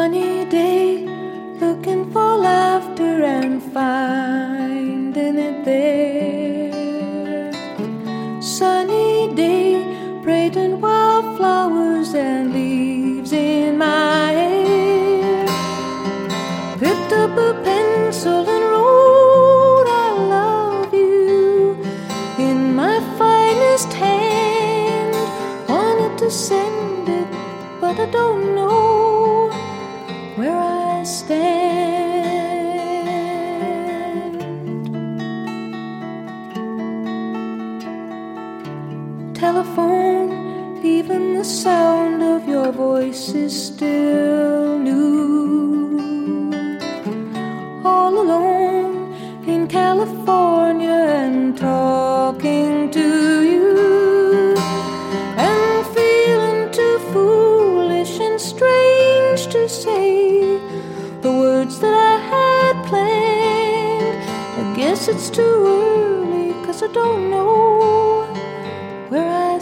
Sunny day, looking for laughter and finding it there. Sunny day, braiding wildflowers and leaves in my hair. Picked up a pencil and wrote I love you in my finest hand. Wanted to send it, but I don't know where I stand. Telephone, even the sound of your voice is still new. All alone in California and talking to you, and feeling too foolish and strange to say the words that I had planned. I guess it's too early, 'cause I don't know where I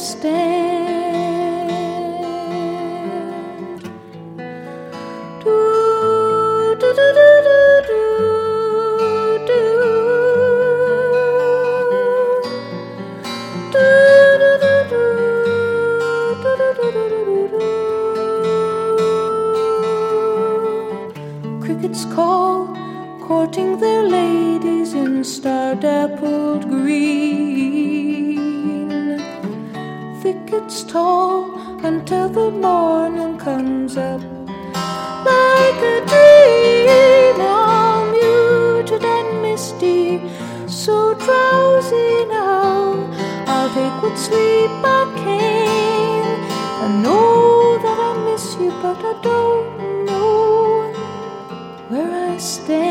stand. Do, do, do, do, do, do, do, do, do, do, do, do, do, do, do. Crickets call, courting their ladies in star-dappled green. Thickets tall until the morning comes up like a dream, all muted and misty, so drowsy now. I'll take what sleep I can. I know that I miss you, but I don't know where I stand.